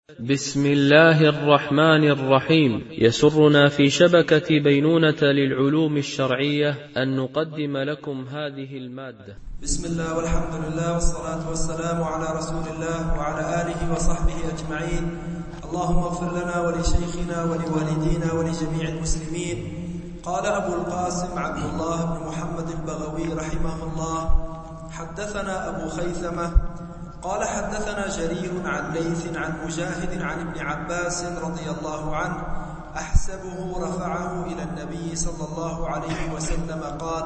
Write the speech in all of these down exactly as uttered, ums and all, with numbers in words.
بسم الله الرحمن الرحيم. يسرنا في شبكة بينونة للعلوم الشرعية أن نقدم لكم هذه المادة. بسم الله والحمد لله والصلاة والسلام على رسول الله وعلى آله وصحبه أجمعين. اللهم اغفر لنا ولشيخنا ولوالدينا ولجميع المسلمين. قال أبو القاسم عبد الله بن محمد البغوي رحمه الله: حدثنا أبو خيثمة قال حدثنا جرير عن ليث عن مجاهد عن ابن عباس رضي الله عنه أحسبه رفعه إلى النبي صلى الله عليه وسلم قال: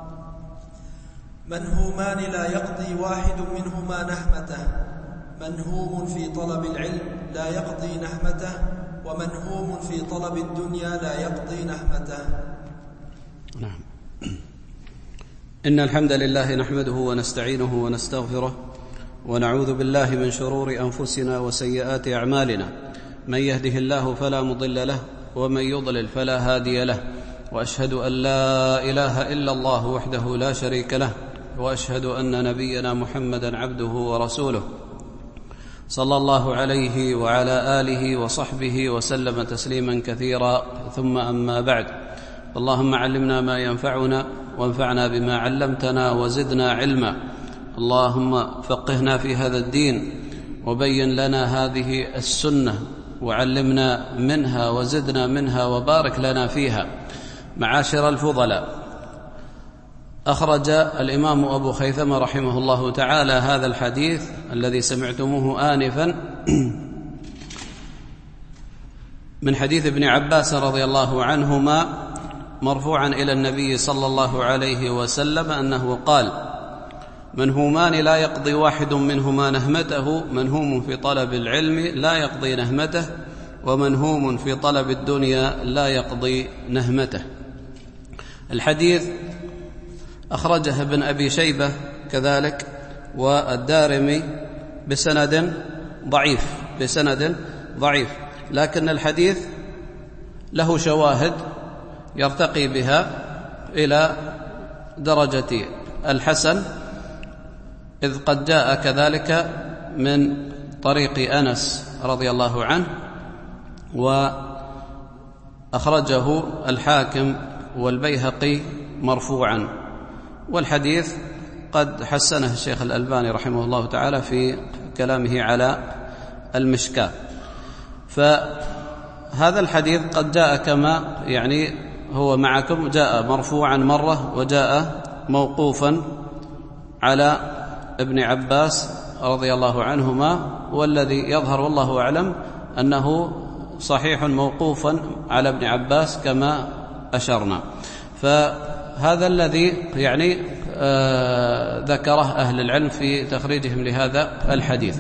منهومان لا يقضي واحد منهما نهمته، منهوم في طلب العلم لا يقضي نهمته، ومنهوم في طلب الدنيا لا يقضي نهمته. نعم. إن الحمد لله نحمده ونستعينه ونستغفره ونعوذ بالله من شرور أنفسنا وسيئات أعمالنا، من يهده الله فلا مضل له ومن يضلل فلا هادي له، وأشهد أن لا إله إلا الله وحده لا شريك له، وأشهد أن نبينا محمدا عبده ورسوله صلى الله عليه وعلى آله وصحبه وسلم تسليما كثيرا، ثم أما بعد. اللهم علمنا ما ينفعنا وانفعنا بما علمتنا وزدنا علما. اللهم فقهنا في هذا الدين وبين لنا هذه السنة وعلمنا منها وزدنا منها وبارك لنا فيها. معاشر الفضلاء، أخرج الإمام أبو خيثمة رحمه الله تعالى هذا الحديث الذي سمعتموه آنفا من حديث ابن عباس رضي الله عنهما مرفوعا إلى النبي صلى الله عليه وسلم أنه قال: منهومان لا يقضي واحد منهما نهمته، منهوم في طلب العلم لا يقضي نهمته، ومنهوم في طلب الدنيا لا يقضي نهمته. الحديث أخرجه ابن أبي شيبة كذلك والدارمي بسند ضعيف بسند ضعيف لكن الحديث له شواهد يرتقي بها إلى درجة الحسن، إذ قد جاء كذلك من طريق أنس رضي الله عنه، وأخرجه الحاكم والبيهقي مرفوعا، والحديث قد حسنه الشيخ الألباني رحمه الله تعالى في كلامه على المشكاة. فهذا الحديث قد جاء كما يعني هو معكم، جاء مرفوعا مرة وجاء موقوفا على ابن عباس رضي الله عنهما، والذي يظهر والله أعلم أنه صحيح موقوفا على ابن عباس كما أشرنا. فهذا الذي يعني آه ذكره أهل العلم في تخريجهم لهذا الحديث.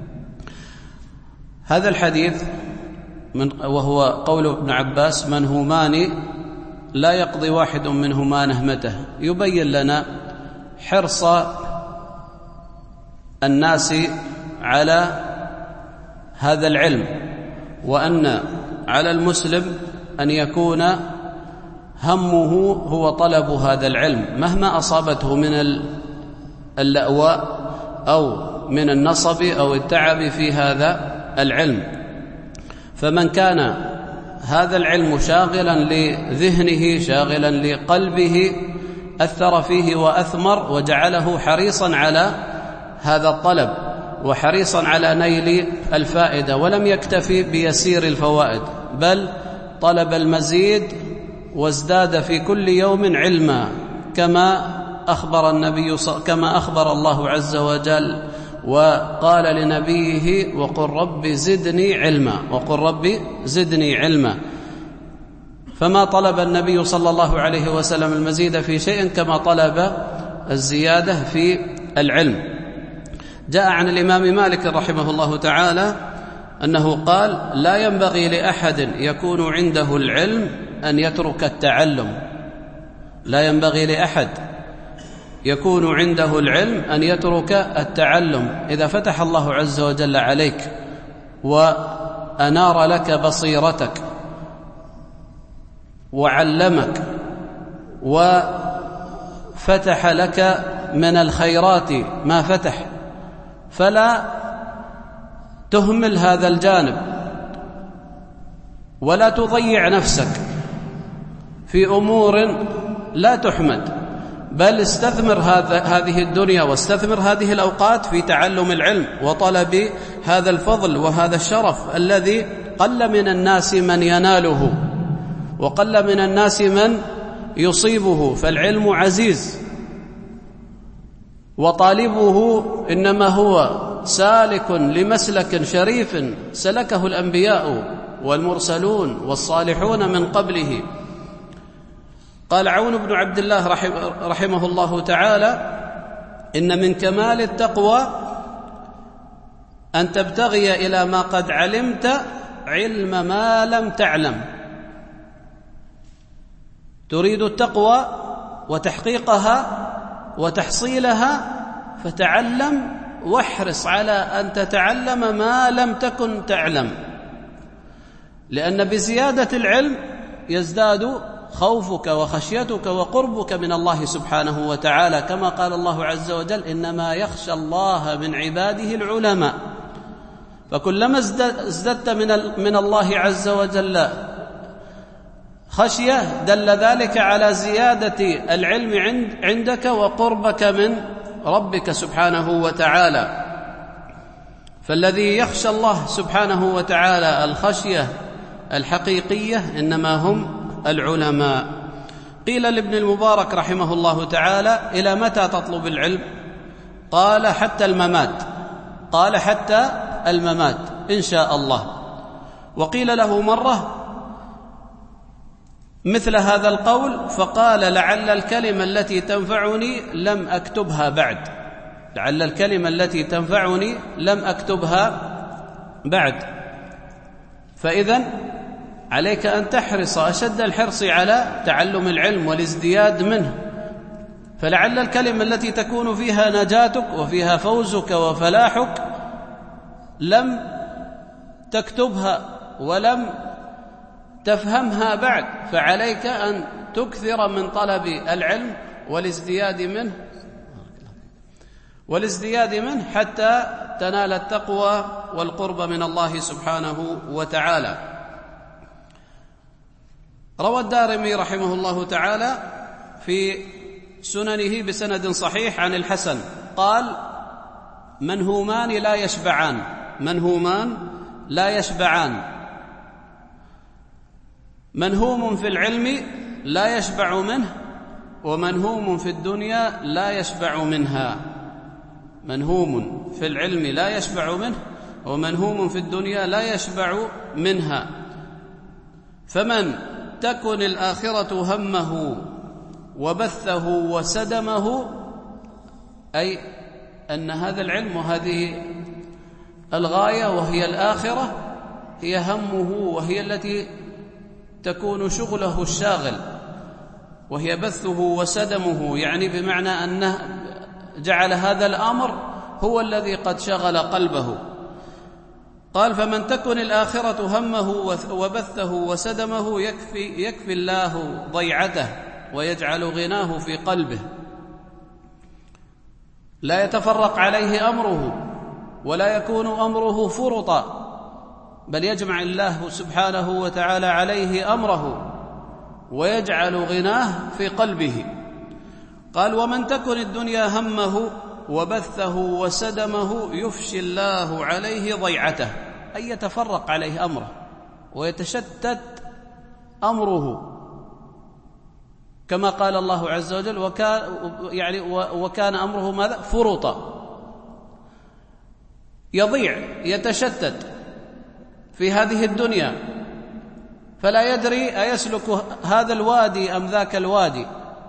هذا الحديث من وهو قول ابن عباس: منهومان لا يقضي واحد منهما نهمته، يبين لنا حرص الناس على هذا العلم، وأن على المسلم أن يكون همه هو طلب هذا العلم مهما أصابته من اللأواء أو من النصب أو التعب في هذا العلم. فمن كان هذا العلم شاغلا لذهنه شاغلا لقلبه أثر فيه وأثمر وجعله حريصا على هذا الطلب وحريصا على نيل الفائدة، ولم يكتفي بيسير الفوائد بل طلب المزيد وازداد في كل يوم علما، كما أخبر النبي كما أخبر الله عز وجل وقال لنبيه: وقل رب زدني علما، وقل رب زدني علما. فما طلب النبي صلى الله عليه وسلم المزيد في شيء كما طلب الزيادة في العلم. جاء عن الإمام مالك رحمه الله تعالى أنه قال: لا ينبغي لأحد يكون عنده العلم أن يترك التعلم، لا ينبغي لأحد يكون عنده العلم أن يترك التعلم. إذا فتح الله عز وجل عليك وأنار لك بصيرتك وعلمك وفتح لك من الخيرات ما فتح، فلا تهمل هذا الجانب ولا تضيع نفسك في أمور لا تحمد، بل استثمر هذه الدنيا واستثمر هذه الأوقات في تعلم العلم وطلب هذا الفضل وهذا الشرف الذي قل من الناس من يناله وقل من الناس من يصيبه، فالعلم عزيز وطالبه إنما هو سالك لمسلك شريف سلكه الأنبياء والمرسلون والصالحون من قبله. قال عون بن عبد الله رحمه الله تعالى: إن من كمال التقوى أن تبتغي إلى ما قد علمت علم ما لم تعلم. تريد التقوى وتحقيقها وتحصيلها فتعلم واحرص على أن تتعلم ما لم تكن تعلم، لأن بزيادة العلم يزداد خوفك وخشيتك وقربك من الله سبحانه وتعالى، كما قال الله عز وجل: إنما يخشى الله من عباده العلماء. فكلما ازددت من الله عز وجل خشية دل ذلك على زيادة العلم عندك وقربك من ربك سبحانه وتعالى. فالذي يخشى الله سبحانه وتعالى الخشية الحقيقية إنما هم العلماء. قيل لابن المبارك رحمه الله تعالى: إلى متى تطلب العلم؟ قال: حتى الممات. قال: حتى الممات إن شاء الله. وقيل له مرة مثل هذا القول فقال: لعل الكلمة التي تنفعني لم أكتبها بعد. لعل الكلمة التي تنفعني لم أكتبها بعد. فإذن عليك أن تحرص أشد الحرص على تعلم العلم والازدياد منه، فلعل الكلمة التي تكون فيها نجاتك وفيها فوزك وفلاحك لم تكتبها ولم تفهمها بعد، فعليك أن تكثر من طلب العلم والازدياد منه والازدياد منه حتى تنال التقوى والقرب من الله سبحانه وتعالى. روى الدارمي رحمه الله تعالى في سننه بسند صحيح عن الحسن قال: منهومان لا يشبعان منهومان لا يشبعان منهوم في العلم لا يشبع منه، ومنهوم في الدنيا لا يشبع منها. منهوم في العلم لا يشبع منه، ومنهوم في الدنيا لا يشبع منها. فمن تكن الآخرة همه وبثه وسدمه، أي أن هذا العلم وهذه الغاية وهي الآخرة هي همه وهي التي تكون شغله الشاغل، وهي بثه وسدمه، يعني بمعنى أنه جعل هذا الأمر هو الذي قد شغل قلبه. قال: فمن تكن الآخرة همه وبثه وسدمه يكفي, يكفي الله ضيعته ويجعل غناه في قلبه، لا يتفرق عليه أمره ولا يكون أمره فرطا، بل يجمع الله سبحانه وتعالى عليه أمره ويجعل غناه في قلبه. قال: ومن تكن الدنيا همه وبثه وسدمه يفشي الله عليه ضيعته، أي يتفرق عليه أمره ويتشتت أمره، كما قال الله عز وجل: وكان, يعني وكان أمره ماذا؟ فرطا، يضيع يتشتت في هذه الدنيا، فلا يدري أيسلك هذا الوادي أم ذاك الوادي،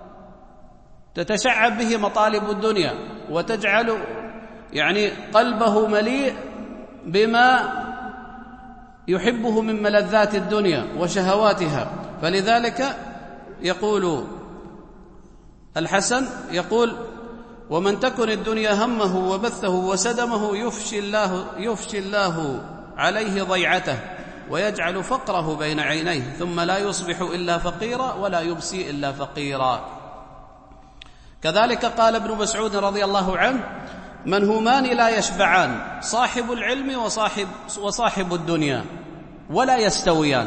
تتشعب به مطالب الدنيا وتجعل يعني قلبه مليء بما يحبه من ملذات الدنيا وشهواتها. فلذلك يقول الحسن يقول: ومن تكن الدنيا همه وبثه وسدمه يفشي الله, يفشي الله عليه ضيعته ويجعل فقره بين عينيه، ثم لا يصبح إلا فقيرا ولا يمسي إلا فقيرا. كذلك قال ابن مسعود رضي الله عنه: منهومان لا يشبعان، صاحب العلم وصاحب, وصاحب الدنيا، ولا يستويان،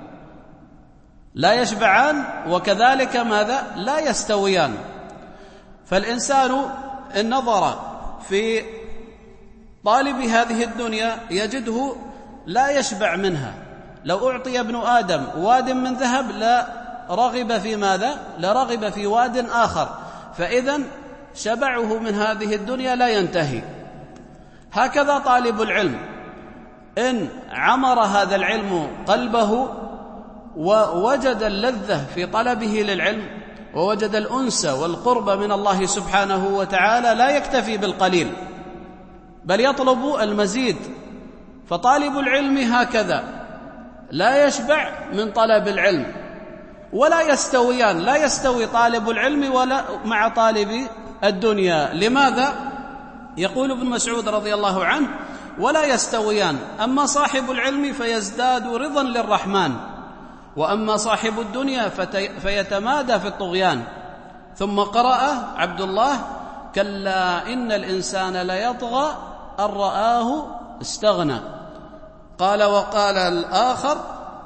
لا يشبعان وكذلك ماذا؟ لا يستويان. فالإنسان إن نظر في طالب هذه الدنيا يجده لا يشبع منها. لو أعطي ابن آدم واد من ذهب لا رغب في ماذا؟ لا رغب في واد آخر، فإذن شبعه من هذه الدنيا لا ينتهي. هكذا طالب العلم إن عمر هذا العلم قلبه ووجد اللذة في طلبه للعلم ووجد الأنس والقرب من الله سبحانه وتعالى لا يكتفي بالقليل بل يطلب المزيد. فطالب العلم هكذا لا يشبع من طلب العلم ولا يستويان، لا يستوي طالب العلم ولا مع طالب الدنيا. لماذا؟ يقول ابن مسعود رضي الله عنه: ولا يستويان، أما صاحب العلم فيزداد رضا للرحمن، وأما صاحب الدنيا فيتمادى في الطغيان. ثم قرأ عبد الله: كلا إن الإنسان ليطغى أن رآه استغنى. قال وقال الآخر: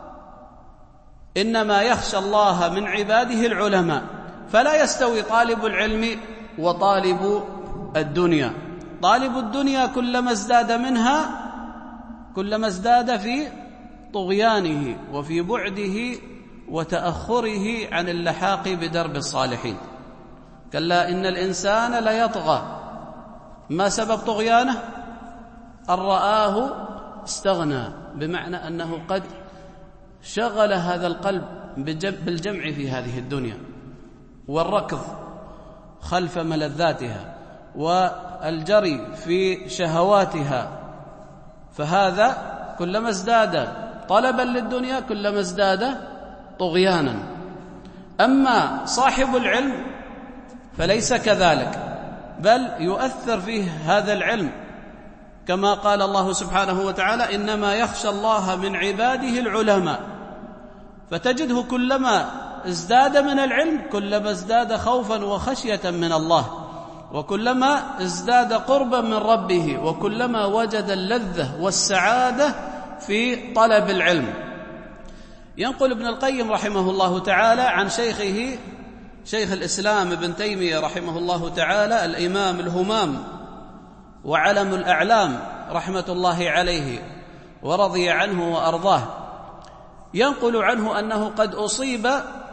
إنما يخشى الله من عباده العلماء. فلا يستوي طالب العلم وطالب الدنيا. طالب الدنيا كلما ازداد منها كلما ازداد في طغيانه وفي بعده وتأخره عن اللحاق بدرب الصالحين. كلا إن الإنسان ليطغى. ما سبب طغيانه؟ أن رآه استغنى، بمعنى أنه قد شغل هذا القلب بالجمع في هذه الدنيا والركض خلف ملذاتها والجري في شهواتها، فهذا كلما ازداد طلبا للدنيا كلما ازداد طغيانا. أما صاحب العلم فليس كذلك، بل يؤثر فيه هذا العلم كما قال الله سبحانه وتعالى: إنما يخشى الله من عباده العلماء. فتجده كلما ازداد من العلم كلما ازداد خوفا وخشية من الله، وكلما ازداد قربا من ربه، وكلما وجد اللذة والسعادة في طلب العلم. ينقل ابن القيم رحمه الله تعالى عن شيخه شيخ الإسلام ابن تيمية رحمه الله تعالى الإمام الهمام وعلم الأعلام رحمة الله عليه ورضي عنه وأرضاه، ينقل عنه أنه قد أصيب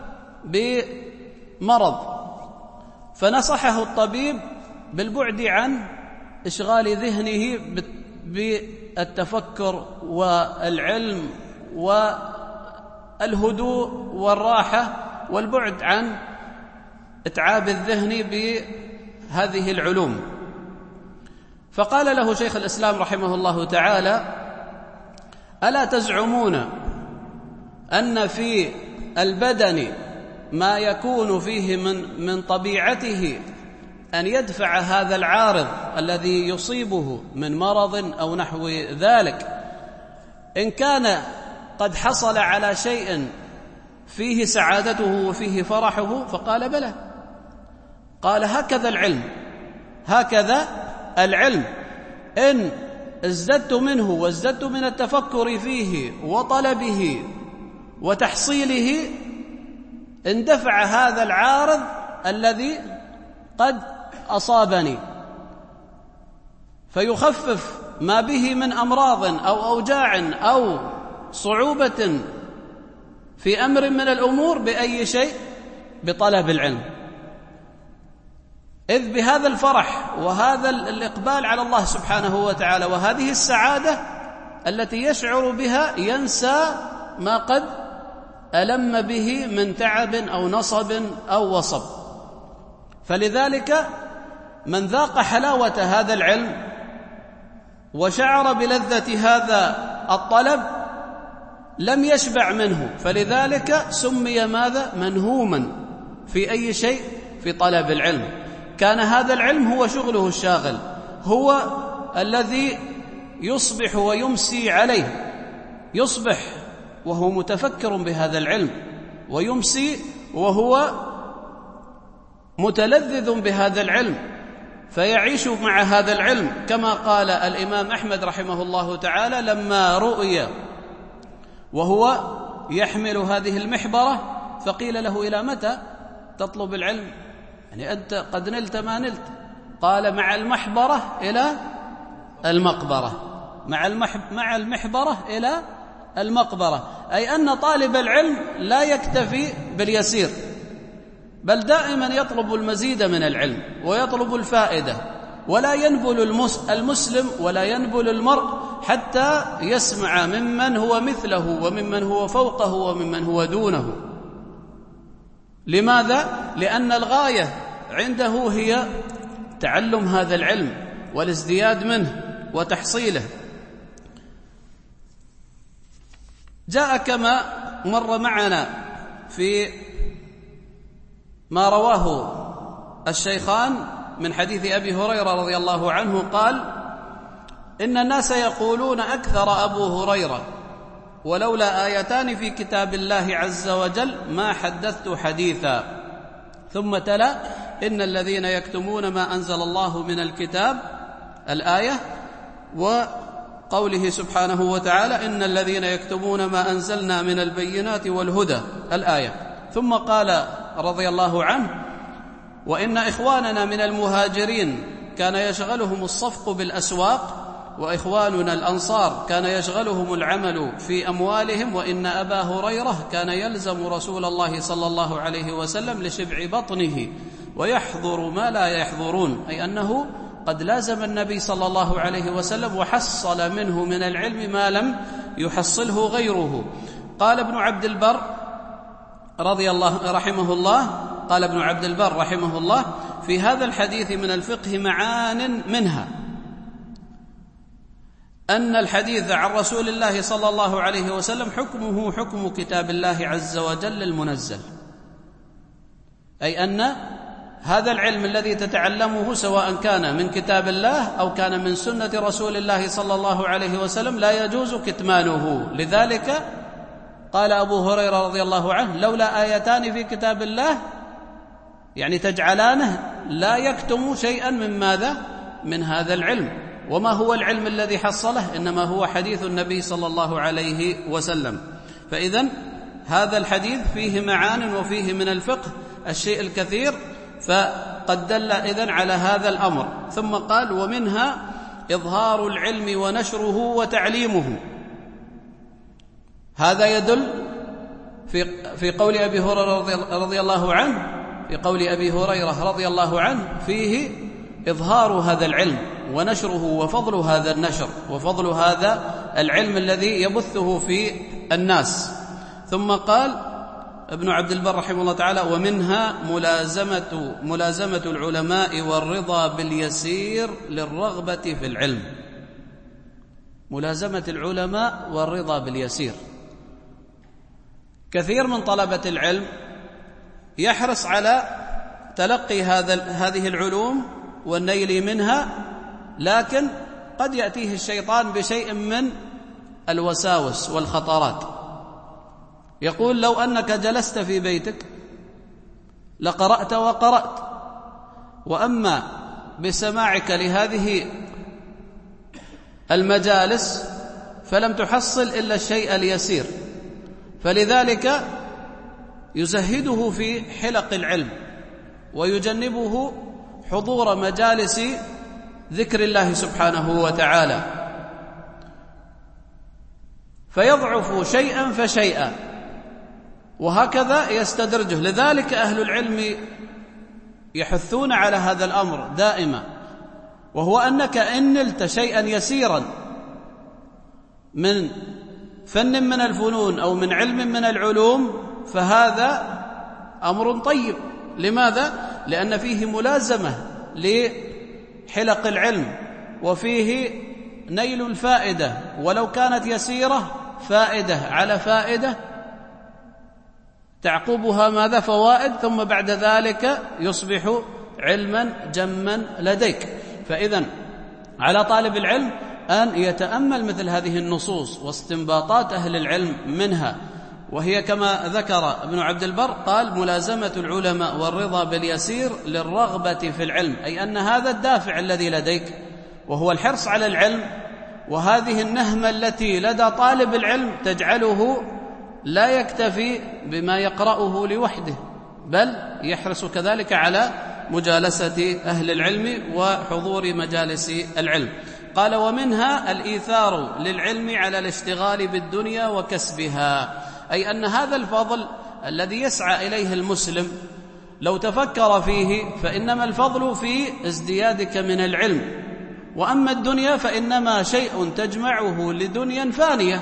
بمرض فنصحه الطبيب بالبعد عن إشغال ذهنه بالتفكر والعلم والهدوء والراحة والبعد عن إتعاب الذهن بهذه العلوم. فقال له شيخ الإسلام رحمه الله تعالى: ألا تزعمون أن في البدن ما يكون فيه من من طبيعته أن يدفع هذا العارض الذي يصيبه من مرض أو نحو ذلك إن كان قد حصل على شيء فيه سعادته وفيه فرحه؟ فقال: بلى. قال: هكذا العلم، هكذا العلم إن ازددت منه وازددت من التفكر فيه وطلبه وتحصيله اندفع هذا العارض الذي قد أصابني، فيخفف ما به من أمراض أو أوجاع أو صعوبة في أمر من الأمور بأي شيء؟ بطلب العلم. إذ بهذا الفرح وهذا الإقبال على الله سبحانه وتعالى وهذه السعادة التي يشعر بها ينسى ما قد ألم به من تعب أو نصب أو وصب. فلذلك من ذاق حلاوة هذا العلم وشعر بلذة هذا الطلب لم يشبع منه، فلذلك سمي ماذا؟ منهوما في أي شيء؟ في طلب العلم. كان هذا العلم هو شغله الشاغل، هو الذي يصبح ويمسي عليه، يصبح وهو متفكر بهذا العلم ويمسي وهو متلذذ بهذا العلم. فيعيش مع هذا العلم، كما قال الإمام أحمد رحمه الله تعالى لما رؤي وهو يحمل هذه المحبرة فقيل له: إلى متى تطلب العلم؟ يعني أنت قد نلت ما نلت. قال: مع المحبرة إلى المقبرة، مع مع المحبرة إلى المقبرة، أي أن طالب العلم لا يكتفي باليسير، بل دائما يطلب المزيد من العلم ويطلب الفائدة، ولا ينبل المسلم ولا ينبل المرء حتى يسمع ممن هو مثله وممن هو فوقه وممن هو دونه. لماذا؟ لأن الغاية عنده هي تعلم هذا العلم والازدياد منه وتحصيله. جاء كما مر معنا في ما رواه الشيخان من حديث أبي هريرة رضي الله عنه قال: إن الناس يقولون أكثر أبو هريرة، ولولا آيتان في كتاب الله عز وجل ما حدثت حديثا. ثم تلا: إن الذين يكتمون ما أنزل الله من الكتاب، الآية، وقوله سبحانه وتعالى: إن الذين يكتمون ما أنزلنا من البينات والهدى، الآية. ثم قال رضي الله عنه: وإن إخواننا من المهاجرين كان يشغلهم الصفق بالأسواق، وإخواننا الأنصار كان يشغلهم العمل في أموالهم، وإن أبا هريرة كان يلزم رسول الله صلى الله عليه وسلم لشبع بطنه ويحضر ما لا يحضرون، أي أنه قد لازم النبي صلى الله عليه وسلم وحصل منه من العلم ما لم يحصله غيره. قال ابن عبد البر رضي الله رحمه الله قال ابن عبد البر رحمه الله: في هذا الحديث من الفقه معان، منها أن الحديث عن رسول الله صلى الله عليه وسلم حكمه حكم كتاب الله عز وجل المنزل، أي أن هذا العلم الذي تتعلمه سواء كان من كتاب الله أو كان من سنة رسول الله صلى الله عليه وسلم لا يجوز كتمانه. لذلك قال أبو هريرة رضي الله عنه: لولا آيتان في كتاب الله، يعني تجعلانه لا يكتم شيئا من ماذا؟ من هذا العلم. وما هو العلم الذي حصله؟ إنما هو حديث النبي صلى الله عليه وسلم. فإذن هذا الحديث فيه معان وفيه من الفقه الشيء الكثير، فقد دل إذن على هذا الأمر. ثم قال: ومنها إظهار العلم ونشره وتعليمه. هذا يدل في في قول أبي هريرة رضي الله عنه في قول أبي هريرة رضي الله عنه فيه إظهار هذا العلم ونشره وفضل هذا النشر وفضل هذا العلم الذي يبثه في الناس. ثم قال ابن عبد البر رحمه الله تعالى: ومنها ملازمة ملازمة العلماء والرضا باليسير للرغبة في العلم. ملازمة العلماء والرضا باليسير. كثير من طلبة العلم يحرص على تلقي هذا هذه العلوم والنيل منها، لكن قد يأتيه الشيطان بشيء من الوساوس والخطرات. يقول: لو أنك جلست في بيتك لقرأت وقرأت، وأما بسماعك لهذه المجالس فلم تحصل إلا الشيء اليسير، فلذلك يزهده في حلق العلم ويجنبه حضور مجالس ذكر الله سبحانه وتعالى، فيضعف شيئا فشيئا، وهكذا يستدرجه. لذلك أهل العلم يحثون على هذا الأمر دائما، وهو أنك إن نلت شيئا يسيرا من فن من الفنون أو من علم من العلوم فهذا أمر طيب. لماذا؟ لأن فيه ملازمة لحلق العلم وفيه نيل الفائدة، ولو كانت يسيرة فائدة على فائدة تعقبها ماذا؟ فوائد، ثم بعد ذلك يصبح علما جما لديك. فإذن على طالب العلم أن يتأمل مثل هذه النصوص واستنباطات أهل العلم منها، وهي كما ذكر ابن عبد البر قال: ملازمة العلماء والرضا باليسير للرغبة في العلم، أي أن هذا الدافع الذي لديك وهو الحرص على العلم، وهذه النهمة التي لدى طالب العلم تجعله لا يكتفي بما يقرأه لوحده، بل يحرص كذلك على مجالسة أهل العلم وحضور مجالس العلم. قال: ومنها الإيثار للعلم على الاشتغال بالدنيا وكسبها، أي أن هذا الفضل الذي يسعى إليه المسلم لو تفكر فيه فإنما الفضل في ازديادك من العلم، وأما الدنيا فإنما شيء تجمعه لدنيا فانية،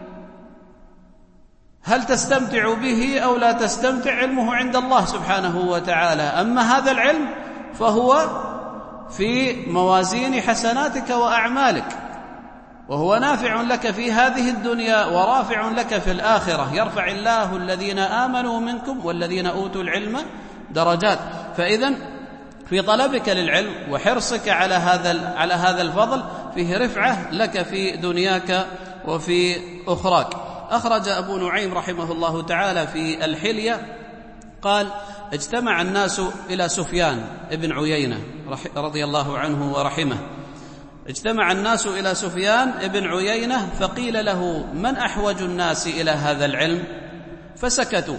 هل تستمتع به أو لا تستمتع علمه عند الله سبحانه وتعالى. أما هذا العلم فهو في موازين حسناتك وأعمالك، وهو نافع لك في هذه الدنيا ورافع لك في الآخرة. يرفع الله الذين آمنوا منكم والذين أوتوا العلم درجات. فإذن في طلبك للعلم وحرصك على هذا على هذا الفضل فيه رفعة لك في دنياك وفي أخراك. أخرج أبو نعيم رحمه الله تعالى في الحلية قال: اجتمع الناس إلى سفيان ابن عيينة رضي الله عنه ورحمه اجتمع الناس إلى سفيان ابن عيينة فقيل له: من أحوج الناس إلى هذا العلم؟ فسكتوا.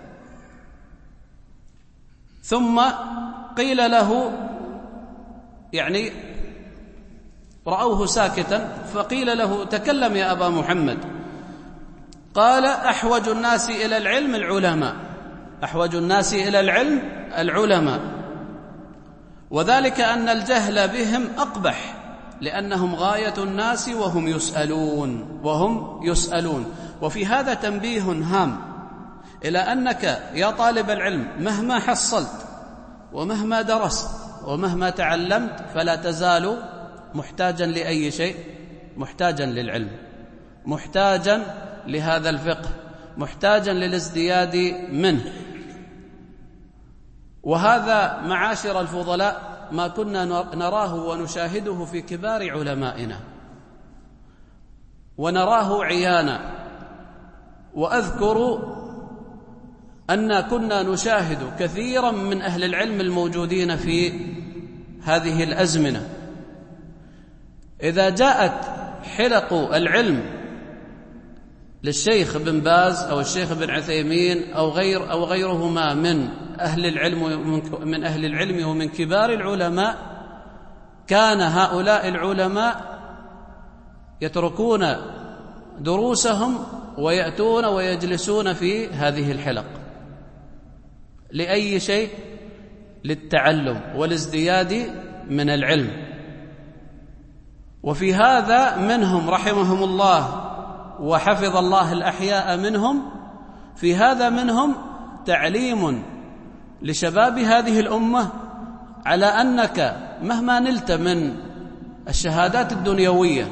ثم قيل له، يعني رأوه ساكتا، فقيل له: تكلم يا أبا محمد. قال: أحوج الناس إلى العلم العلماء، أحوج الناس إلى العلم العلماء، وذلك أن الجهل بهم أقبح، لأنهم غاية الناس وهم يسألون وهم يسألون. وفي هذا تنبيه هام إلى أنك يا طالب العلم مهما حصلت ومهما درست ومهما تعلمت فلا تزال محتاجا لأي شيء، محتاجا للعلم، محتاجا لهذا الفقه، محتاجا للازدياد منه. وهذا معاشر الفضلاء ما كنا نراه ونشاهده في كبار علمائنا ونراه عيانا. وأذكر أن كنا نشاهد كثيرا من أهل العلم الموجودين في هذه الأزمنة إذا جاءت حلق العلم للشيخ بن باز أو الشيخ بن عثيمين أو غير أو غيرهما من أهل العلم من أهل العلم ومن كبار العلماء، كان هؤلاء العلماء يتركون دروسهم ويأتون ويجلسون في هذه الحلق لأي شيء؟ للتعلم والازدياد من العلم. وفي هذا منهم رحمهم الله وحفظ الله الأحياء منهم، في هذا منهم تعليم لشباب هذه الأمة على أنك مهما نلت من الشهادات الدنيوية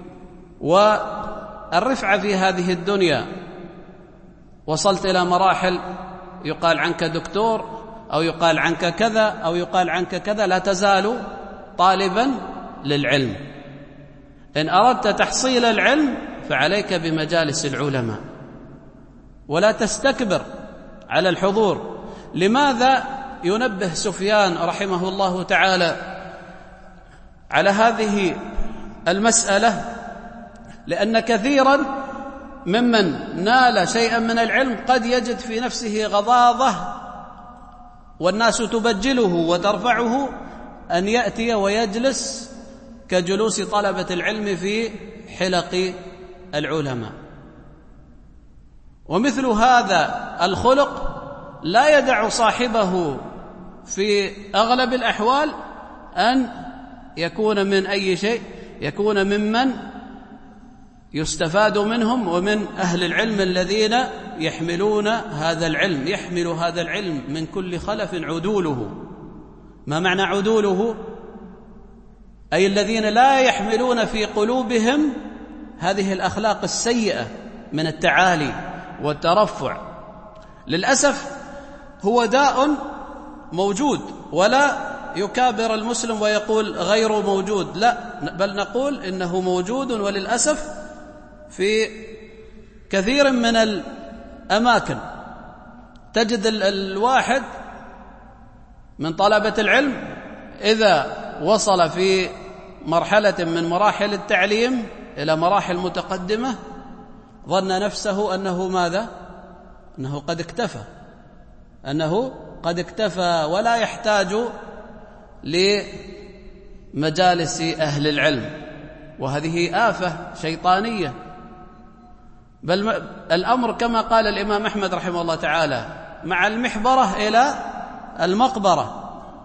والرفعة في هذه الدنيا، وصلت إلى مراحل يقال عنك دكتور أو يقال عنك كذا أو يقال عنك كذا، لا تزال طالبا للعلم. إن أردت تحصيل العلم فعليك بمجالس العلماء ولا تستكبر على الحضور. لماذا ينبه سفيان رحمه الله تعالى على هذه المسألة؟ لأن كثيرا ممن نال شيئا من العلم قد يجد في نفسه غضاضة والناس تبجله وترفعه أن يأتي ويجلس كجلوس طلبة العلم في حلق العلماء. ومثل هذا الخلق لا يدع صاحبه في أغلب الأحوال أن يكون من أي شيء، يكون ممن يستفاد منهم ومن أهل العلم الذين يحملون هذا العلم، يحمل هذا العلم من كل خلف عدوله. ما معنى عدوله؟ أي الذين لا يحملون في قلوبهم هذه الأخلاق السيئة من التعالي والترفع. للأسف هو داء موجود، ولا يكابر المسلم ويقول غير موجود، لا، بل نقول إنه موجود، وللأسف في كثير من أماكن تجد الواحد من طلبة العلم إذا وصل في مرحلة من مراحل التعليم إلى مراحل متقدمة ظن نفسه أنه ماذا؟ أنه قد اكتفى أنه قد اكتفى ولا يحتاج لمجالس أهل العلم، وهذه آفة شيطانية. بل الأمر كما قال الإمام أحمد رحمه الله تعالى: مع المحبرة إلى المقبرة.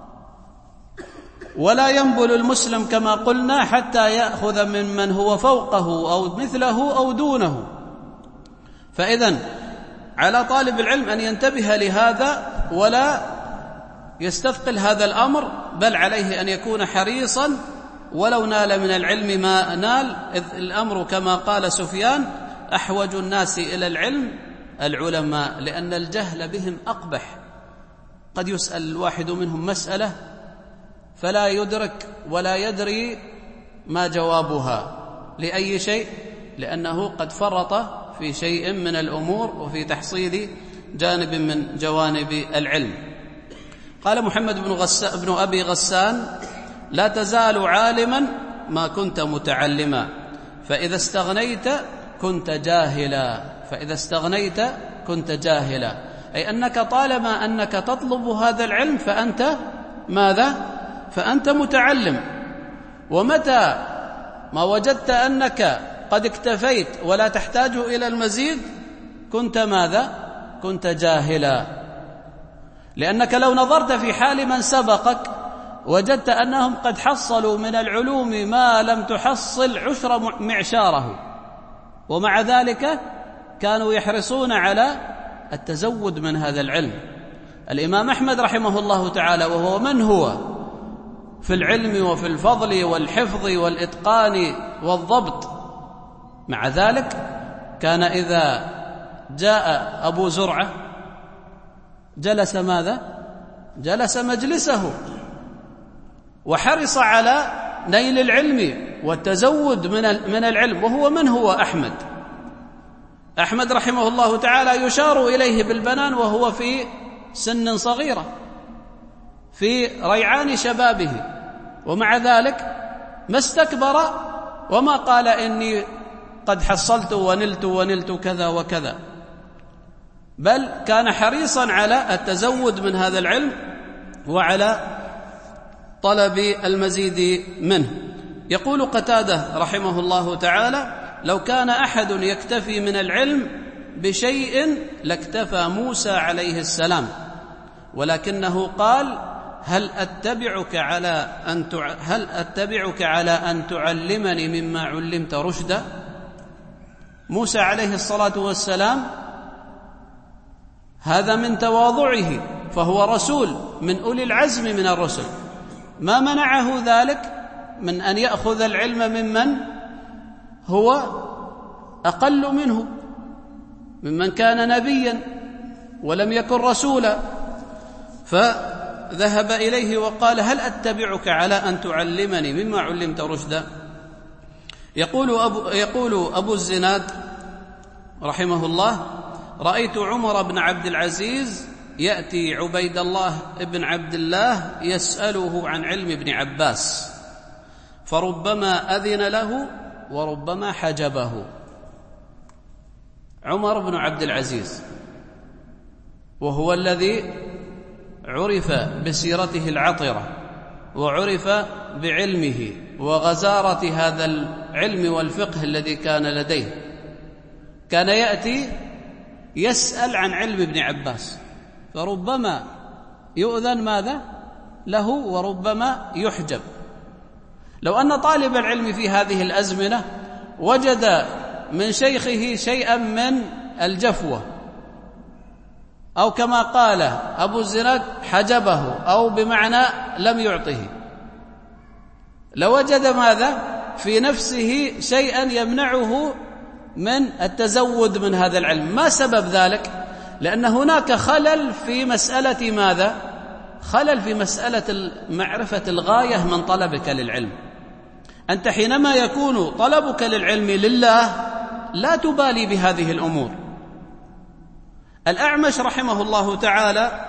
ولا ينبل المسلم كما قلنا حتى يأخذ ممن هو فوقه أو مثله أو دونه. فإذن على طالب العلم أن ينتبه لهذا ولا يستثقل هذا الأمر، بل عليه أن يكون حريصا ولو نال من العلم ما نال، إذ الأمر كما قال سفيان: أحوج الناس إلى العلم العلماء، لأن الجهل بهم أقبح. قد يسأل الواحد منهم مسألة فلا يدرك ولا يدري ما جوابها، لأي شيء؟ لأنه قد فرط في شيء من الأمور وفي تحصيل جانب من جوانب العلم. قال محمد بن, غسان بن أبي غسان: لا تزال عالما ما كنت متعلما، فإذا استغنيت كنت جاهلا فإذا استغنيت كنت جاهلا أي أنك طالما أنك تطلب هذا العلم فأنت ماذا؟ فأنت متعلم. ومتى ما وجدت أنك قد اكتفيت ولا تحتاج إلى المزيد كنت ماذا؟ كنت جاهلا. لأنك لو نظرت في حال من سبقك وجدت أنهم قد حصلوا من العلوم ما لم تحصل عشر معشاره، ومع ذلك كانوا يحرصون على التزود من هذا العلم. الإمام أحمد رحمه الله تعالى وهو من هو في العلم وفي الفضل والحفظ والإتقان والضبط، مع ذلك كان إذا جاء أبو زرعة جلس ماذا؟ جلس مجلسه وحرص على نيل العلم والتزود من من العلم. وهو من هو أحمد؟ أحمد رحمه الله تعالى يشار إليه بالبنان وهو في سن صغيرة في ريعان شبابه، ومع ذلك ما استكبر وما قال إني قد حصلت ونلت ونلت كذا وكذا، بل كان حريصا على التزود من هذا العلم وعلى طلب المزيد منه. يقول قتادة رحمه الله تعالى: لو كان أحد يكتفي من العلم بشيء لاكتفى موسى عليه السلام، ولكنه قال: هل أتبعك على أن تع... هل أتبعك على أن تعلمني مما علمت رشدا؟ موسى عليه الصلاة والسلام هذا من تواضعه، فهو رسول من أولي العزم من الرسل، ما منعه ذلك من أن يأخذ العلم ممن هو أقل منه، ممن كان نبيا ولم يكن رسولا، فذهب إليه وقال: هل أتبعك على أن تعلمني مما علمت رشدا؟ يقول أبو, يقول أبو الزناد رحمه الله: رأيت عمر بن عبد العزيز يأتي عبيد الله بن عبد الله يسأله عن علم ابن عباس، فربما أذن له وربما حجبه. عمر بن عبد العزيز وهو الذي عرف بسيرته العطرة وعرف بعلمه وغزارة هذا العلم والفقه الذي كان لديه، كان يأتي يسأل عن علم ابن عباس، فربما يؤذن ماذا له وربما يحجب. لو أن طالب العلم في هذه الأزمنة وجد من شيخه شيئا من الجفوة، أو كما قال أبو الزناد حجبه، أو بمعنى لم يعطه، لوجد ماذا في نفسه شيئا يمنعه من التزود من هذا العلم. ما سبب ذلك؟ لأن هناك خلل في مسألة ماذا؟ خلل في مسألة معرفة الغاية من طلبك للعلم. أنت حينما يكون طلبك للعلم لله لا تبالي بهذه الأمور، الأعمش رحمه الله تعالى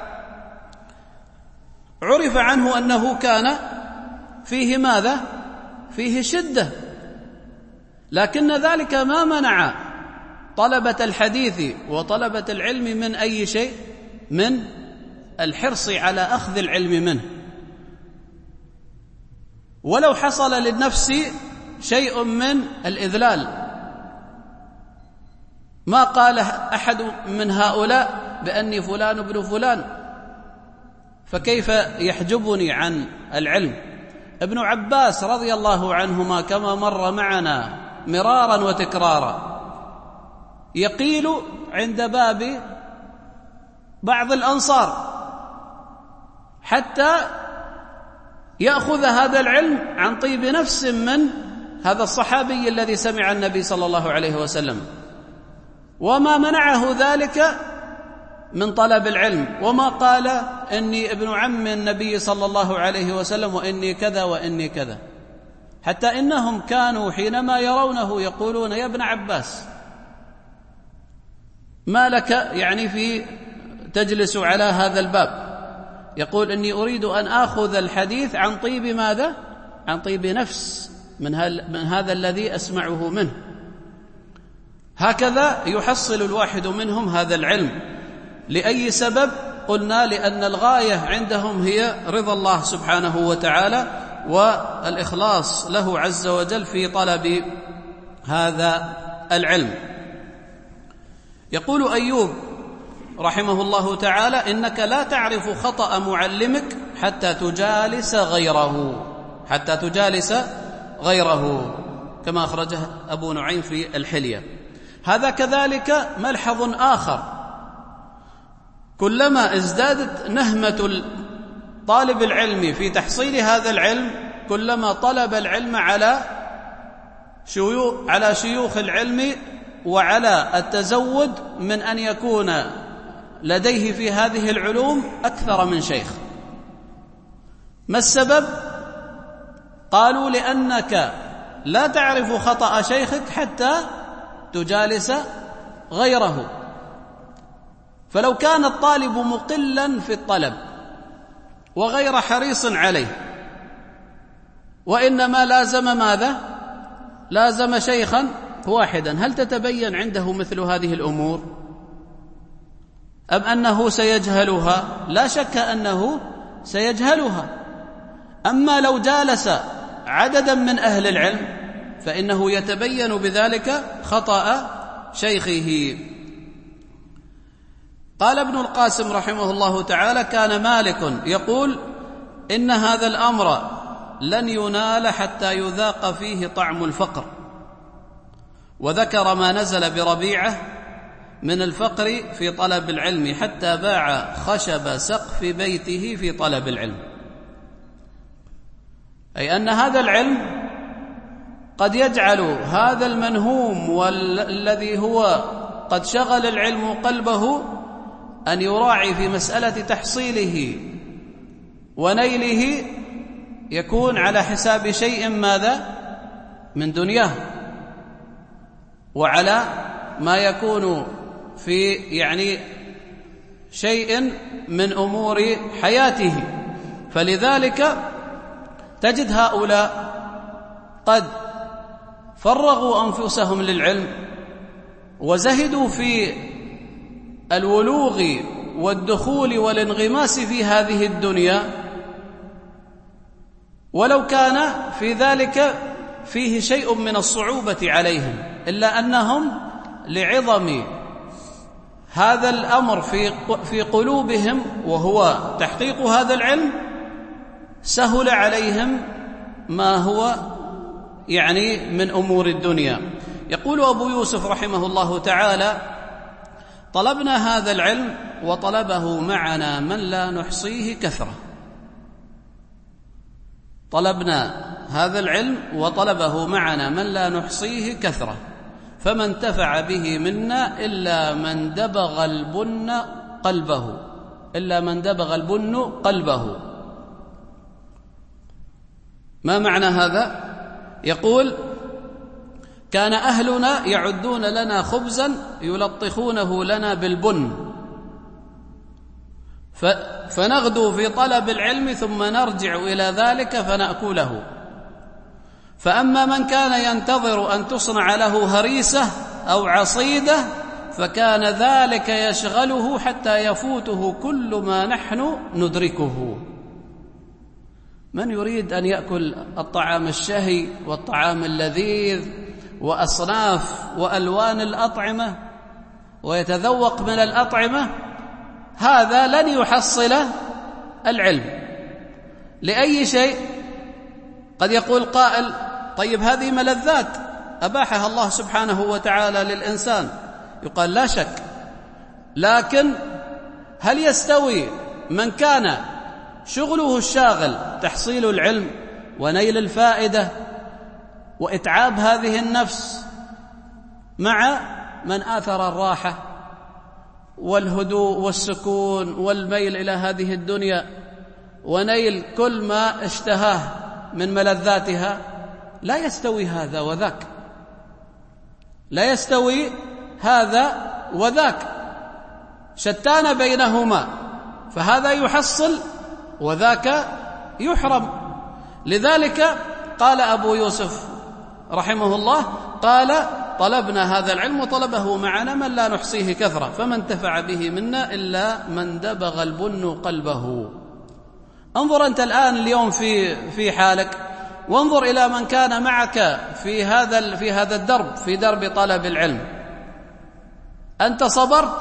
عرف عنه أنه كان فيه ماذا؟ فيه شدة، لكن ذلك ما منع طلبة الحديث وطلبة العلم من أي شيء؟ من الحرص على أخذ العلم منه، ولو حصل للنفس شيء من الإذلال. ما قال أحد من هؤلاء بأني فلان ابن فلان، فكيف يحجبني عن العلم؟ ابن عباس رضي الله عنهما كما مر معنا مرارا وتكرارا يقيل عند باب بعض الأنصار حتى يأخذ هذا العلم عن طيب نفس من هذا الصحابي الذي سمع النبي صلى الله عليه وسلم، وما منعه ذلك من طلب العلم، وما قال إني ابن عم النبي صلى الله عليه وسلم وإني كذا وإني كذا، حتى إنهم كانوا حينما يرونه يقولون يا ابن عباس ما لك يعني في تجلس على هذا الباب؟ يقول إني أريد أن آخذ الحديث عن طيب ماذا؟ عن طيب نفس من, من هذا الذي أسمعه منه. هكذا يحصل الواحد منهم هذا العلم. لأي سبب؟ قلنا لأن الغاية عندهم هي رضا الله سبحانه وتعالى والإخلاص له عز وجل في طلب هذا العلم. يقول أيوب رحمه الله تعالى إنك لا تعرف خطأ معلمك حتى تجالس غيره، حتى تجالس غيره، كما أخرجه أبو نعيم في الحلية. هذا كذلك ملحظ آخر، كلما ازدادت نهمة طالب العلم في تحصيل هذا العلم كلما طلب العلم على شيوخ على شيوخ العلم وعلى التزود من أن يكون لديه في هذه العلوم أكثر من شيخ. ما السبب؟ قالوا لأنك لا تعرف خطأ شيخك حتى تجالس غيره. فلو كان الطالب مقلا في الطلب وغير حريص عليه وإنما لازم ماذا؟ لازم شيخا واحدا، هل تتبين عنده مثل هذه الأمور؟ أم أنه سيجهلها؟ لا شك أنه سيجهلها. أما لو جالس عددا من أهل العلم فإنه يتبين بذلك خطأ شيخه. قال ابن القاسم رحمه الله تعالى كان مالك يقول إن هذا الأمر لن ينال حتى يذاق فيه طعم الفقر، وذكر ما نزل بربيعة من الفقر في طلب العلم حتى باع خشب سقف بيته في طلب العلم، أي أن هذا العلم قد يجعل هذا المنهوم والذي هو قد شغل العلم قلبه أن يراعي في مسألة تحصيله ونيله يكون على حساب شيء ماذا؟ من دنياه، وعلى ما يكون في يعني شيء من أمور حياته. فلذلك تجد هؤلاء قد فرغوا أنفسهم للعلم وزهدوا في الولوغ والدخول والانغماس في هذه الدنيا، ولو كان في ذلك فيه شيء من الصعوبة عليهم، إلا أنهم لعظم هذا الأمر في في قلوبهم وهو تحقيق هذا العلم سهل عليهم ما هو يعني من أمور الدنيا. يقول أبو يوسف رحمه الله تعالى طلبنا هذا العلم وطلبه معنا من لا نحصيه كثرة. طلبنا هذا العلم وطلبه معنا من لا نحصيه كثرة، فما انتفع به منا إلا من دبغ البن قلبه إلا من دبغ البن قلبه. ما معنى هذا؟ يقول كان أهلنا يعدون لنا خبزا يلطخونه لنا بالبن فنغدو في طلب العلم ثم نرجع إلى ذلك فنأكله. فأما من كان ينتظر أن تصنع له هريسة أو عصيدة فكان ذلك يشغله حتى يفوته كل ما نحن ندركه. من يريد أن يأكل الطعام الشهي والطعام اللذيذ وأصناف وألوان الأطعمة ويتذوق من الأطعمة، هذا لن يحصل العلم. لأي شيء؟ قد يقول قائل: طيب هذه ملذات أباحها الله سبحانه وتعالى للإنسان. يقال: لا شك، لكن هل يستوي من كان شغله الشاغل تحصيل العلم ونيل الفائدة وإتعاب هذه النفس مع من آثر الراحة والهدوء والسكون والميل إلى هذه الدنيا ونيل كل ما اشتهاه من ملذاتها؟ لا يستوي هذا وذاك، لا يستوي هذا وذاك، شتان بينهما، فهذا يحصل وذاك يحرم. لذلك قال أبو يوسف رحمه الله: قال: طلبنا هذا العلم وطلبه معنا من لا نحصيه كثرة، فما انتفع به منا إلا من دبغ البن قلبه. انظر أنت الآن اليوم في في حالك، وانظر إلى من كان معك في هذا في هذا الدرب، في درب طلب العلم. أنت صبرت،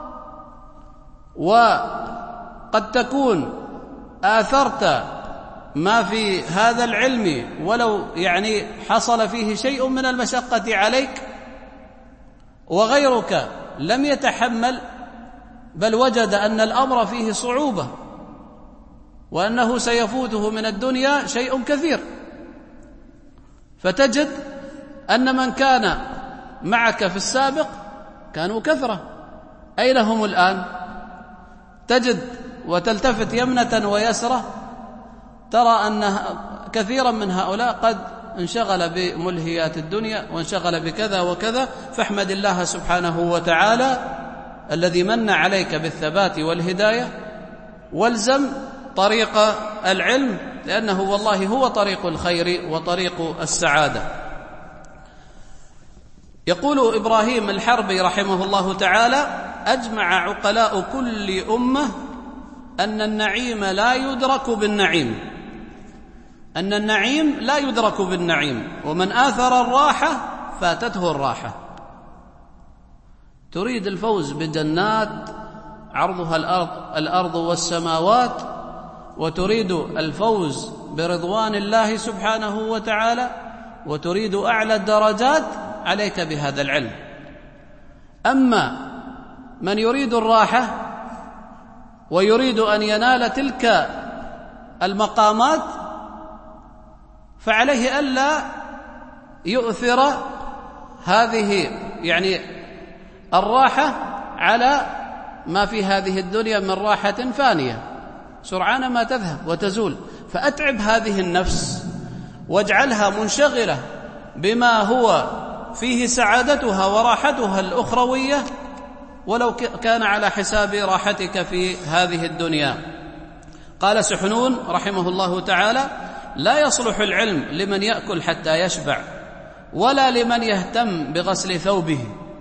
وقد تكون آثرت ما في هذا العلم ولو يعني حصل فيه شيء من المشقة عليك، وغيرك لم يتحمل، بل وجد أن الأمر فيه صعوبة وأنه سيفوته من الدنيا شيء كثير. فتجد أن من كان معك في السابق كانوا كثرة، أين هم الآن؟ تجد وتلتفت يمنة ويسرة ترى أن كثيرا من هؤلاء قد انشغل بملهيات الدنيا وانشغل بكذا وكذا. فاحمد الله سبحانه وتعالى الذي من عليك بالثبات والهداية، والزم طريق العلم، لأنه والله هو طريق الخير وطريق السعادة. يقول إبراهيم الحربي رحمه الله تعالى: أجمع عقلاء كل أمة أن النعيم لا يدرك بالنعيم، أن النعيم لا يدرك بالنعيم، ومن آثر الراحة فاتته الراحة. تريد الفوز بجنات عرضها الأرض, الأرض والسماوات، وتريد الفوز برضوان الله سبحانه وتعالى، وتريد أعلى الدرجات، عليك بهذا العلم. أما من يريد الراحة ويريد أن ينال تلك المقامات فعليه ألا يؤثر هذه يعني الراحة على ما في هذه الدنيا من راحة فانية سرعان ما تذهب وتزول. فأتعب هذه النفس واجعلها منشغلة بما هو فيه سعادتها وراحتها الأخروية، ولو كان على حساب راحتك في هذه الدنيا. قال سحنون رحمه الله تعالى: لا يصلح العلم لمن يأكل حتى يشبع، ولا لمن يهتم بغسل ثوبه.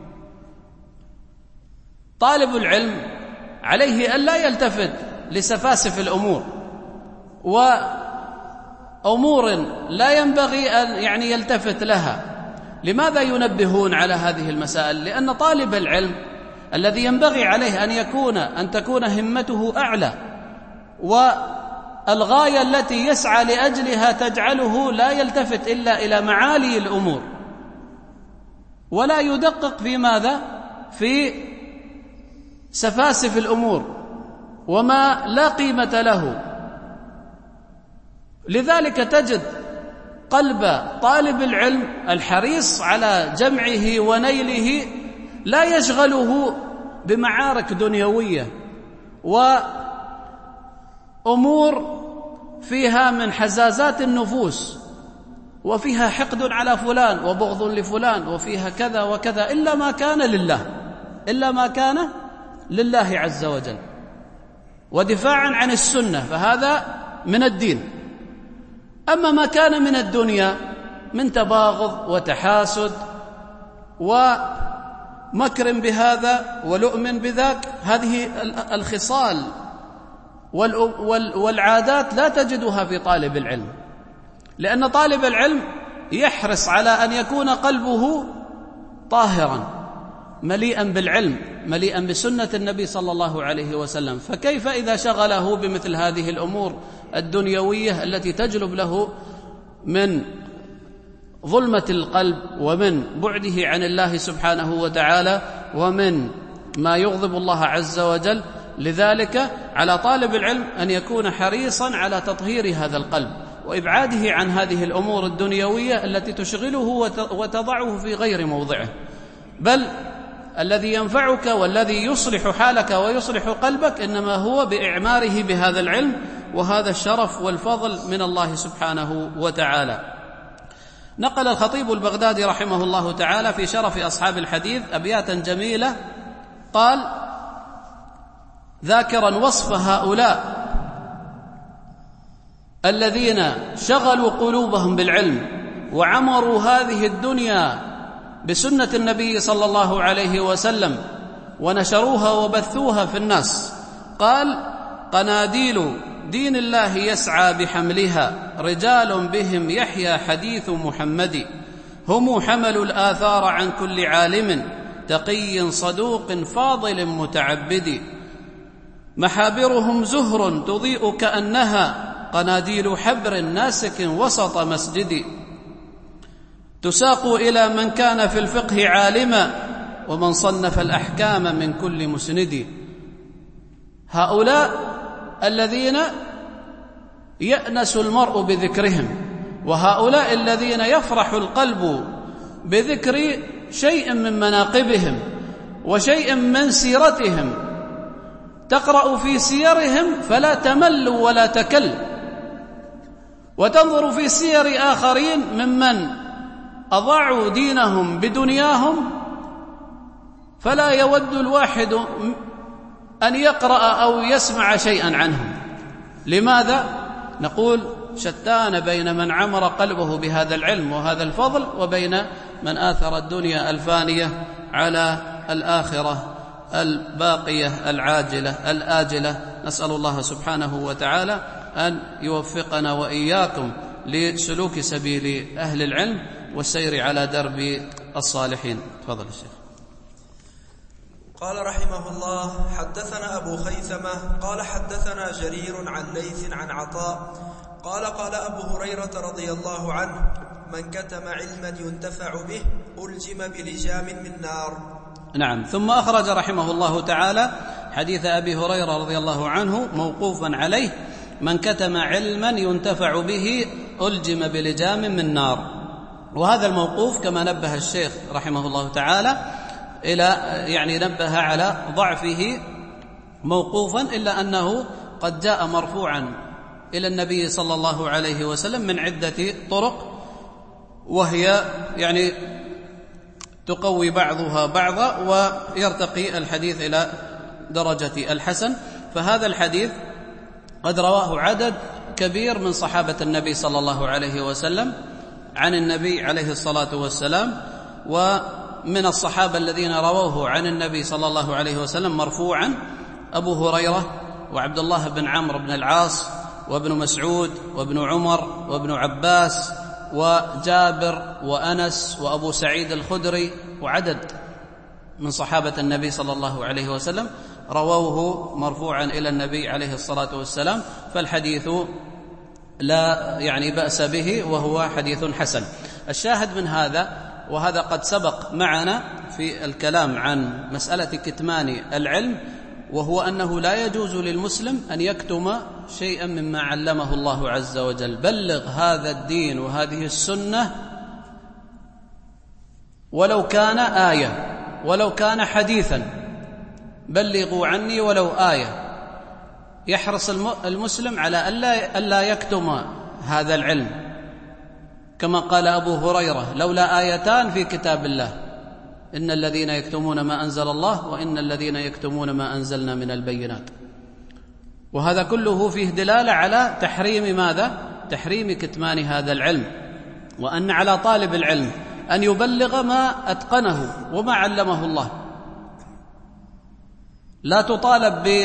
طالب العلم عليه أن لا يلتفت لسفاسف الأمور وأمور لا ينبغي أن يعني يلتفت لها. لماذا ينبهون على هذه المسائل؟ لأن طالب العلم الذي ينبغي عليه أن يكون أن تكون همته أعلى، والغاية التي يسعى لأجلها تجعله لا يلتفت إلا إلى معالي الأمور، ولا يدقق في ماذا؟ في سفاسف الأمور وما لا قيمة له. لذلك تجد قلب طالب العلم الحريص على جمعه ونيله لا يشغله بمعارك دنيوية وأمور فيها من حزازات النفوس، وفيها حقد على فلان وبغض لفلان، وفيها كذا وكذا، إلا ما كان لله، إلا ما كان لله عز وجل. ودفاعا عن السنة، فهذا من الدين. أما ما كان من الدنيا من تباغض وتحاسد ومكر بهذا ولؤم بذاك، هذه الخصال والعادات لا تجدها في طالب العلم، لأن طالب العلم يحرص على أن يكون قلبه طاهرا مليئا بالعلم، مليئا بسنة النبي صلى الله عليه وسلم. فكيف إذا شغله بمثل هذه الأمور الدنيوية التي تجلب له من ظلمة القلب ومن بعده عن الله سبحانه وتعالى ومن ما يغضب الله عز وجل؟ لذلك على طالب العلم أن يكون حريصا على تطهير هذا القلب وإبعاده عن هذه الأمور الدنيوية التي تشغله وتضعه في غير موضعه، بل الذي ينفعك والذي يصلح حالك ويصلح قلبك إنما هو بإعماره بهذا العلم، وهذا الشرف والفضل من الله سبحانه وتعالى. نقل الخطيب البغدادي رحمه الله تعالى في شرف أصحاب الحديث أبياتا جميلة، قال ذاكرا وصف هؤلاء الذين شغلوا قلوبهم بالعلم وعمروا هذه الدنيا بسنة النبي صلى الله عليه وسلم ونشروها وبثوها في الناس، قال قناديل دين الله يسعى بحملها، رجال بهم يحيى حديث محمد، هم حملوا الآثار عن كل عالم، تقي صدوق فاضل متعبد، محابرهم زهر تضيء كأنها، قناديل حبر ناسك وسط مسجد، تساق إلى من كان في الفقه عالما، ومن صنف الأحكام من كل مسند. هؤلاء الذين يأنس المرء بذكرهم، وهؤلاء الذين يفرح القلب بذكر شيء من مناقبهم وشيء من سيرتهم، تقرأ في سيرهم فلا تمل ولا تكل، وتنظر في سير آخرين ممن أضاعوا دينهم بدنياهم فلا يود الواحد أن يقرأ أو يسمع شيئا عنهم. لماذا؟ نقول شتان بين من عمر قلبه بهذا العلم وهذا الفضل وبين من آثر الدنيا الفانية على الآخرة الباقية العاجلة الآجلة. نسأل الله سبحانه وتعالى أن يوفقنا وإياكم لسلوك سبيل أهل العلم والسير على درب الصالحين. تفضل الشيخ. قال رحمه الله: حدثنا أبو خيثمة قال حدثنا جرير عن ليث عن عطاء قال قال أبو هريرة رضي الله عنه: من كتم علما ينتفع به ألجم بلجام من نار. نعم. ثم أخرج رحمه الله تعالى حديث أبي هريرة رضي الله عنه موقوفا عليه: من كتم علما ينتفع به ألجم بلجام من نار. وهذا الموقوف كما نبه الشيخ رحمه الله تعالى إلى يعني نبه على ضعفه موقوفا، إلا أنه قد جاء مرفوعا إلى النبي صلى الله عليه وسلم من عدة طرق، وهي يعني تقوي بعضها بعضا ويرتقي الحديث إلى درجة الحسن. فهذا الحديث قد رواه عدد كبير من صحابة النبي صلى الله عليه وسلم عن النبي عليه الصلاة والسلام. ومن الصحابة الذين رووه عن النبي صلى الله عليه وسلم مرفوعا أبو هريرة وعبد الله بن عمرو بن العاص وابن مسعود وابن عمر وابن عباس وجابر وأنس وأبو سعيد الخدري، وعدد من صحابة النبي صلى الله عليه وسلم رووه مرفوعا إلى النبي عليه الصلاة والسلام. فالحديث لا يعني بأس به وهو حديث حسن. الشاهد من هذا، وهذا قد سبق معنا في الكلام عن مسألة كتمان العلم، وهو أنه لا يجوز للمسلم أن يكتم شيئا مما علمه الله عز وجل. بلغ هذا الدين وهذه السنة ولو كان آية ولو كان حديثا، بلغوا عني ولو آية. يحرص المسلم على ألا يكتم هذا العلم، كما قال أبو هريرة: لولا آيتان في كتاب الله، إن الذين يكتمون ما أنزل الله وإن الذين يكتمون ما أنزلنا من البينات. وهذا كله فيه دلالة على تحريم ماذا؟ تحريم كتمان هذا العلم، وأن على طالب العلم أن يبلغ ما أتقنه وما علمه الله. لا تطالب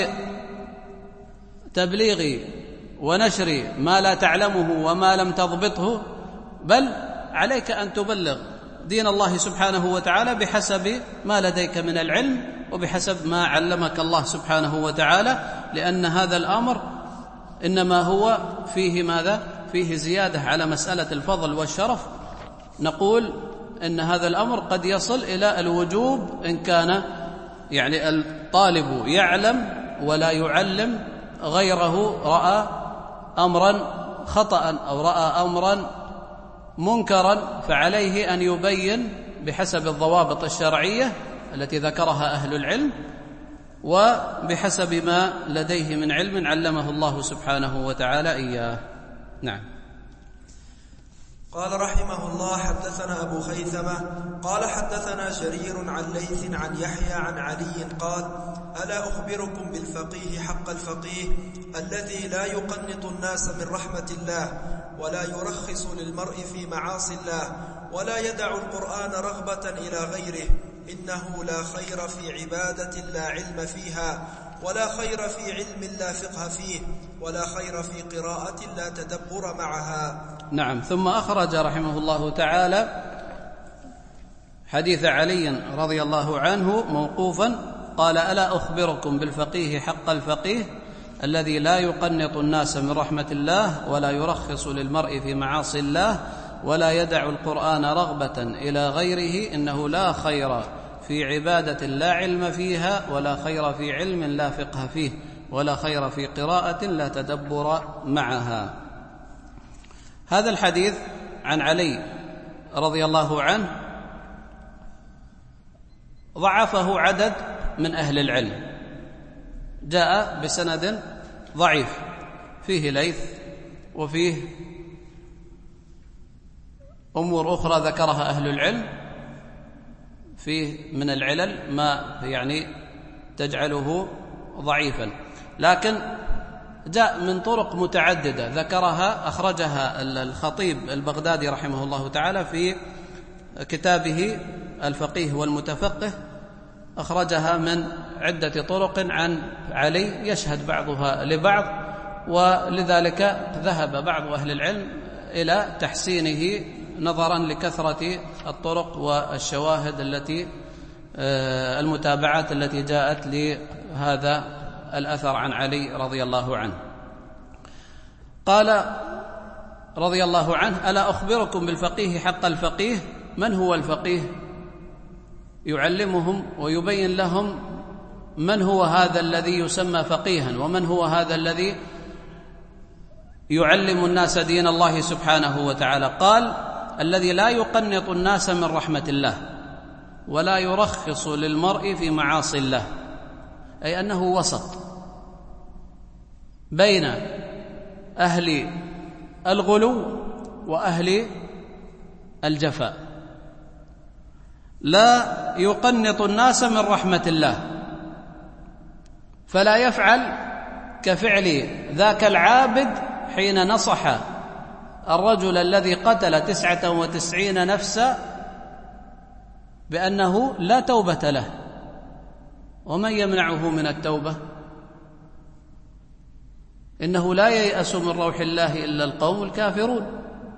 بتبليغ ونشر ما لا تعلمه وما لم تضبطه، بل عليك أن تبلغ دين الله سبحانه وتعالى بحسب ما لديك من العلم وبحسب ما علمك الله سبحانه وتعالى، لأن هذا الأمر إنما هو فيه ماذا؟ فيه زيادة على مسألة الفضل والشرف. نقول إن هذا الأمر قد يصل إلى الوجوب إن كان يعني الطالب يعلم ولا يعلم غيره، رأى أمرا خطأ أو رأى أمرا منكرا، فعليه أن يبين بحسب الضوابط الشرعية التي ذكرها أهل العلم وبحسب ما لديه من علم علمه الله سبحانه وتعالى إياه. نعم. قال رحمه الله: حدثنا أبو خيثمة قال حدثنا شرير عن ليث عن يحيى عن علي قال: ألا أخبركم بالفقيه حق الفقيه الذي لا يقنط الناس من رحمة الله ولا يرخص للمرء في معاصي الله ولا يدع القرآن رغبة إلى غيره، إنه لا خير في عبادة لا علم فيها، ولا خير في علم لا فقه فيه، ولا خير في قراءة لا تدبر معها. نعم. ثم أخرج رحمه الله تعالى حديث علي رضي الله عنه موقوفا قال: ألا أخبركم بالفقيه حق الفقيه الذي لا يقنط الناس من رحمة الله ولا يرخص للمرء في معاصي الله ولا يدع القرآن رغبة إلى غيره، إنه لا خير في عبادة لا علم فيها، ولا خير في علم لا فقه فيه، ولا خير في قراءة لا تدبر معها. هذا الحديث عن علي رضي الله عنه ضعفه عدد من أهل العلم، جاء بسند ضعيف فيه ليث وفيه أمور أخرى ذكرها أهل العلم، فيه من العلل ما يعني تجعله ضعيفا، لكن جاء من طرق متعددة ذكرها أخرجها الخطيب البغدادي رحمه الله تعالى في كتابه الفقيه والمتفقه، أخرجها من عدة طرق عن علي يشهد بعضها لبعض، ولذلك ذهب بعض أهل العلم إلى تحسينه نظرا لكثرة الطرق والشواهد التي المتابعات التي جاءت لهذا الأثر عن علي رضي الله عنه. قال رضي الله عنه: ألا أخبركم بالفقيه حق الفقيه. من هو الفقيه؟ يعلمهم ويبين لهم من هو هذا الذي يسمى فقيها، ومن هو هذا الذي يعلم الناس دين الله سبحانه وتعالى. قال: الذي لا يقنط الناس من رحمة الله ولا يرخص للمرء في معاصي الله، أي أنه وسط بين أهل الغلو وأهل الجفاء، لا يقنط الناس من رحمة الله، فلا يفعل كفعل ذاك العابد حين نصح الرجل الذي قتل تسعة وتسعين نفسا بأنه لا توبة له. ومن يمنعه من التوبة؟ إنه لا ييأس من روح الله إلا القوم الكافرون.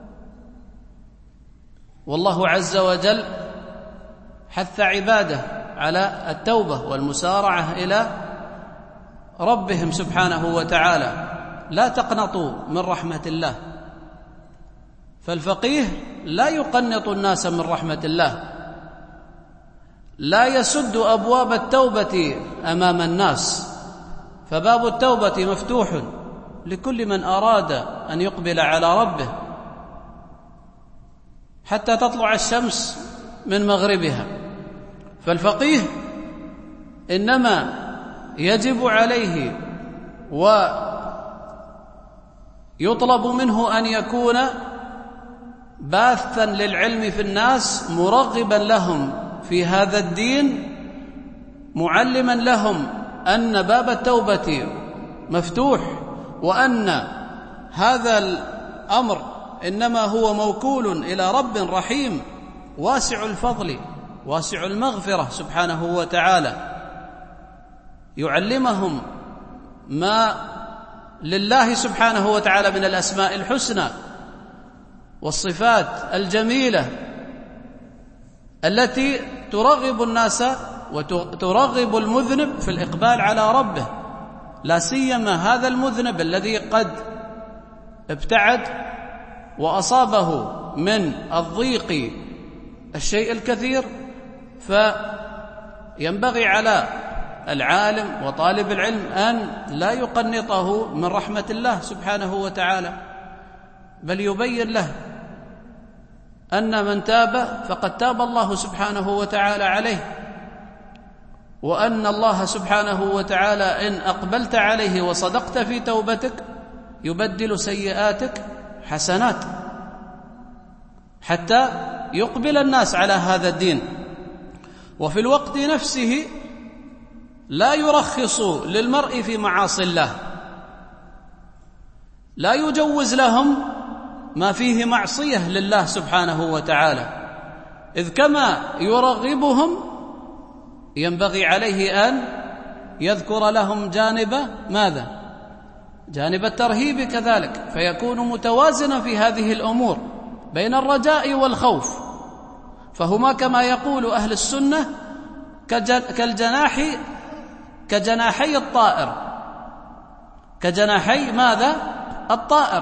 والله عز وجل حث عباده على التوبة والمسارعة إلى ربهم سبحانه وتعالى، لا تقنطوا من رحمة الله. فالفقيه لا يقنط الناس من رحمة الله، لا يسد أبواب التوبة أمام الناس، فباب التوبة مفتوح لكل من أراد أن يقبل على ربه حتى تطلع الشمس من مغربها. فالفقيه إنما يجب عليه ويطلب منه أن يكون باثا للعلم في الناس، مرغبا لهم في هذا الدين، معلما لهم أن باب التوبة مفتوح، وأن هذا الأمر إنما هو موكول إلى رب رحيم واسع الفضل واسع المغفرة سبحانه وتعالى، يعلمهم ما لله سبحانه وتعالى من الأسماء الحسنى والصفات الجميلة التي ترغب الناس وترغب المذنب في الإقبال على ربه، لا سيما هذا المذنب الذي قد ابتعد وأصابه من الضيق الشيء الكثير. فينبغي على العالم وطالب العلم أن لا يقنطه من رحمة الله سبحانه وتعالى، بل يبين له أن من تاب فقد تاب الله سبحانه وتعالى عليه، وأن الله سبحانه وتعالى إن أقبلت عليه وصدقت في توبتك يبدل سيئاتك حسنات حتى يقبل الناس على هذا الدين. وفي الوقت نفسه لا يرخص للمرء في معاصي الله، لا يجوز لهم ما فيه معصية لله سبحانه وتعالى، إذ كما يرغبهم ينبغي عليه أن يذكر لهم جانب ماذا؟ جانب الترهيب كذلك، فيكون متوازنا في هذه الأمور بين الرجاء والخوف، فهما كما يقول أهل السنة كالجناح كجناحي الطائر، كجناحي ماذا؟ الطائر،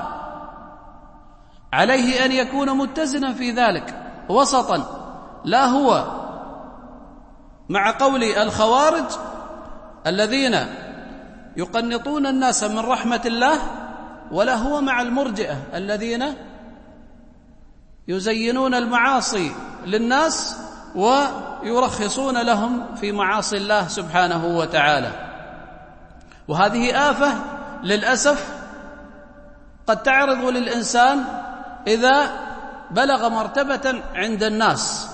عليه أن يكون متزنا في ذلك وسطا، لا هو مع قول الخوارج الذين يقنطون الناس من رحمة الله، ولا هو مع المرجئة الذين يزينون المعاصي للناس ويرخصون لهم في معاصي الله سبحانه وتعالى. وهذه آفة للأسف قد تعرض للإنسان إذا بلغ مرتبة عند الناس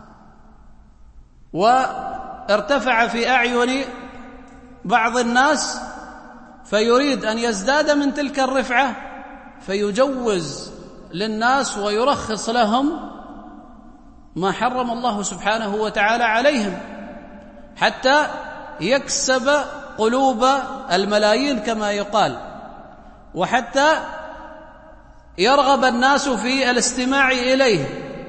وارتفع في أعين بعض الناس، فيريد أن يزداد من تلك الرفعة فيجوز للناس ويرخص لهم ما حرم الله سبحانه وتعالى عليهم، حتى يكسب قلوب الملايين كما يقال، وحتى يرغب الناس في الاستماع إليه،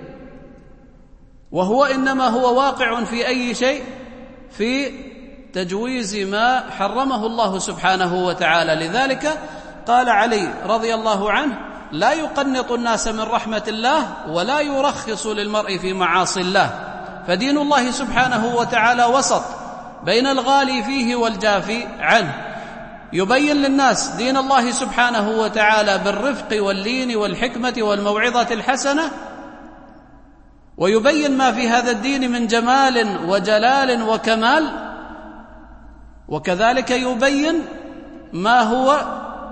وهو إنما هو واقع في أي شيء؟ في تجويز ما حرمه الله سبحانه وتعالى. لذلك قال علي رضي الله عنه: لا يقنط الناس من رحمة الله ولا يرخص للمرء في معاصي الله، فدين الله سبحانه وتعالى وسط بين الغالي فيه والجافي عنه، يبين للناس دين الله سبحانه وتعالى بالرفق واللين والحكمة والموعظة الحسنة، ويبين ما في هذا الدين من جمال وجلال وكمال، وكذلك يبين ما هو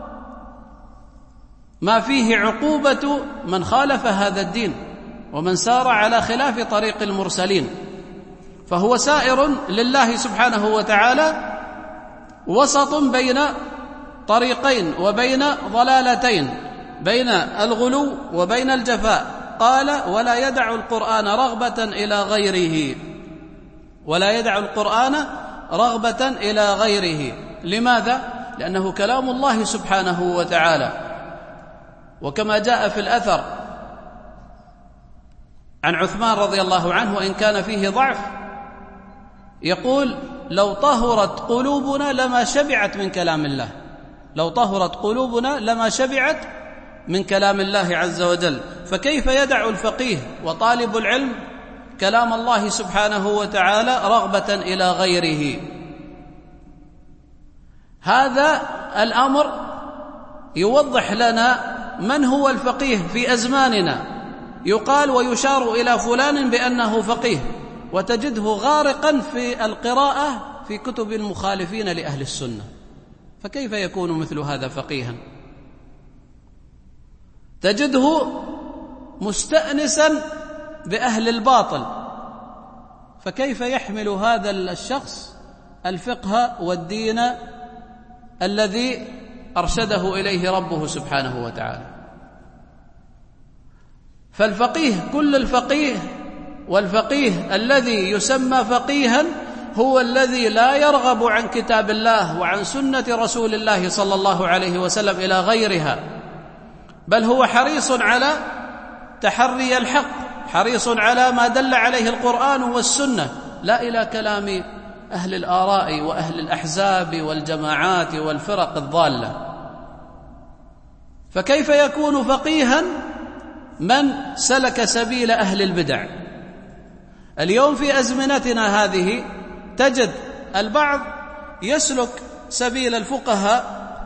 ما فيه عقوبة من خالف هذا الدين ومن سار على خلاف طريق المرسلين، فهو سائر لله سبحانه وتعالى وسط بين طريقين وبين ضلالتين، بين الغلو وبين الجفاء. قال: ولا يدع القرآن رغبة إلى غيره، ولا يدع القرآن رغبة إلى غيره. لماذا؟ لأنه كلام الله سبحانه وتعالى، وكما جاء في الأثر عن عثمان رضي الله عنه وإن كان فيه ضعف، يقول: لو طهرت قلوبنا لما شبعت من كلام الله، لو طهرت قلوبنا لما شبعت من كلام الله عز وجل. فكيف يدع الفقيه وطالب العلم كلام الله سبحانه وتعالى رغبة إلى غيره؟ هذا الأمر يوضح لنا من هو الفقيه في أزماننا. يقال ويشار إلى فلان بأنه فقيه، وتجده غارقا في القراءة في كتب المخالفين لأهل السنة، فكيف يكون مثل هذا فقيها؟ تجده مستأنسا بأهل الباطل، فكيف يحمل هذا الشخص الفقه والدين الذي أرشده إليه ربه سبحانه وتعالى. فالفقيه، كل الفقيه والفقيه الذي يسمى فقيها هو الذي لا يرغب عن كتاب الله وعن سنة رسول الله صلى الله عليه وسلم إلى غيرها، بل هو حريص على تحري الحق، حريص على ما دل عليه القرآن والسنة، لا إلى كلام أهل الآراء وأهل الأحزاب والجماعات والفرق الضالة. فكيف يكون فقيها من سلك سبيل أهل البدع؟ اليوم في أزمنتنا هذه تجد البعض يسلك سبيل الفقهاء،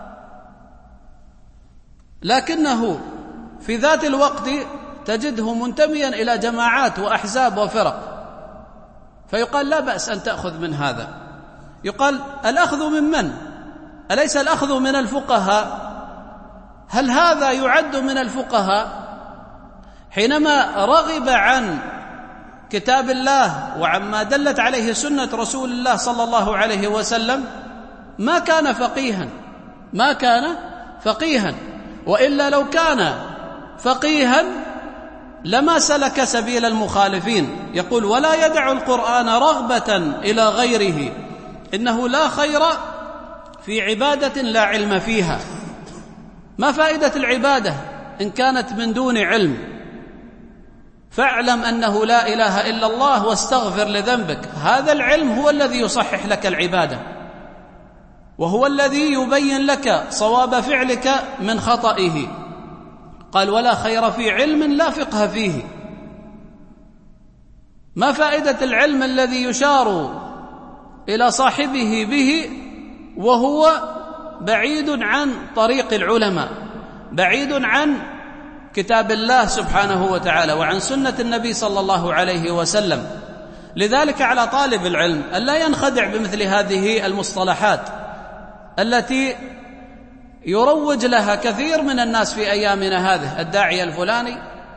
لكنه في ذات الوقت تجده منتميا إلى جماعات وأحزاب وفرق، فيقال لا بأس أن تأخذ من هذا. يقال الأخذ من من؟ أليس الأخذ من الفقهاء؟ هل هذا يعد من الفقهاء؟ حينما رغب عن كتاب الله وعما دلت عليه سنة رسول الله صلى الله عليه وسلم ما كان فقيها، ما كان فقيها، وإلا لو كان فقيها لما سلك سبيل المخالفين. يقول ولا يدع القرآن رغبة إلى غيره، إنه لا خير في عبادة لا علم فيها. ما فائدة العبادة إن كانت من دون علم؟ فاعلم أنه لا إله إلا الله واستغفر لذنبك. هذا العلم هو الذي يصحح لك العبادة، وهو الذي يبين لك صواب فعلك من خطئه. قال ولا خير في علم لا فقه فيه. ما فائدة العلم الذي يشار إلى صاحبه به وهو بعيد عن طريق العلماء، بعيد عن كتاب الله سبحانه وتعالى وعن سنة النبي صلى الله عليه وسلم؟ لذلك على طالب العلم ألا ينخدع بمثل هذه المصطلحات التي يروج لها كثير من الناس في أيامنا هذه، الداعية الفلاني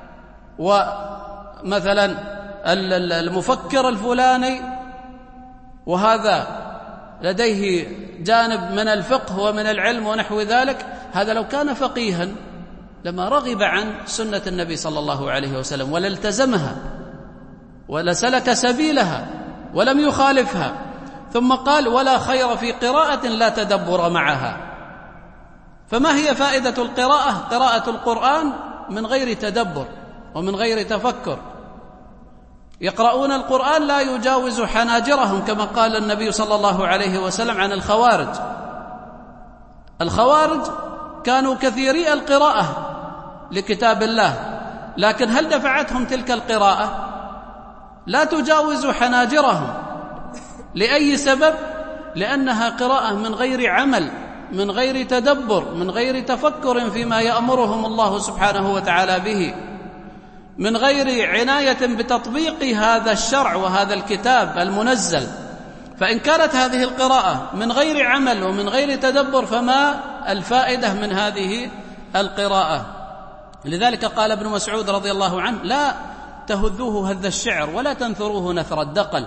ومثلا المفكر الفلاني، وهذا لديه جانب من الفقه ومن العلم ونحو ذلك. هذا لو كان فقيها لما رغب عن سنة النبي صلى الله عليه وسلم ولا التزمها ولا سلك سبيلها ولم يخالفها. ثم قال ولا خير في قراءة لا تدبر معها. فما هي فائدة القراءة؟ قراءة القرآن من غير تدبر ومن غير تفكر. يقرؤون القرآن لا يجاوز حناجرهم، كما قال النبي صلى الله عليه وسلم عن الخوارج. الخوارج كانوا كثيري القراءة لكتاب الله، لكن هل دفعتهم تلك القراءة؟ لا تجاوز حناجرهم. لأي سبب؟ لأنها قراءة من غير عمل، من غير تدبر، من غير تفكر فيما يأمرهم الله سبحانه وتعالى به، من غير عناية بتطبيق هذا الشرع وهذا الكتاب المنزل. فإن كانت هذه القراءة من غير عمل ومن غير تدبر فما الفائدة من هذه القراءة؟ لذلك قال ابن مسعود رضي الله عنه لا تهذوه هذ الشعر ولا تنثروه نثر الدقل،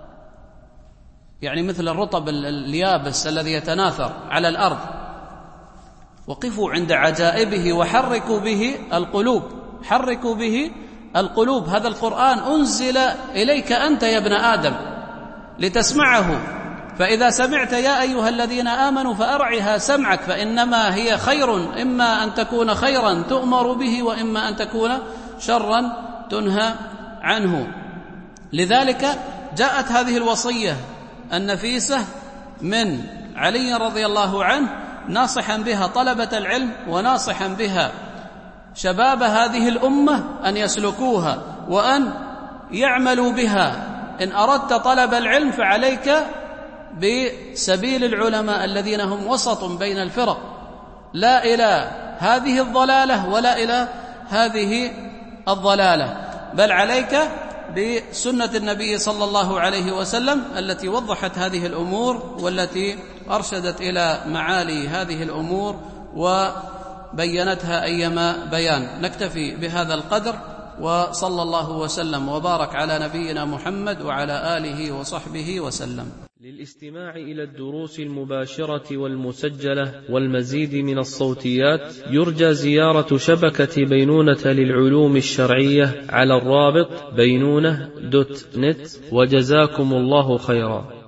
يعني مثل الرطب اليابس الذي يتناثر على الأرض. وقفوا عند عجائبه وحركوا به القلوب، حركوا به القلوب. هذا القرآن أنزل إليك أنت يا ابن آدم لتسمعه، فإذا سمعت يا أيها الذين آمنوا فأرعها سمعك، فإنما هي خير، إما أن تكون خيرا تؤمر به وإما أن تكون شرا تنهى عنه. لذلك جاءت هذه الوصية النفيسة من علي رضي الله عنه ناصحا بها طلبة العلم وناصحا بها شباب هذه الأمة أن يسلكوها وأن يعملوا بها. إن أردت طلب العلم فعليك بسبيل العلماء الذين هم وسط بين الفرق، لا إلى هذه الضلالة ولا إلى هذه الضلالة، بل عليك بسنة النبي صلى الله عليه وسلم التي وضحت هذه الأمور والتي أرشدت إلى معالي هذه الأمور وبينتها أيما بيان. نكتفي بهذا القدر، وصلى الله وسلم وبارك على نبينا محمد وعلى آله وصحبه وسلم. للاستماع إلى الدروس المباشرة والمسجلة والمزيد من الصوتيات يرجى زيارة شبكة بينونة للعلوم الشرعية على الرابط بينونة دوت نت. وجزاكم الله خيرا.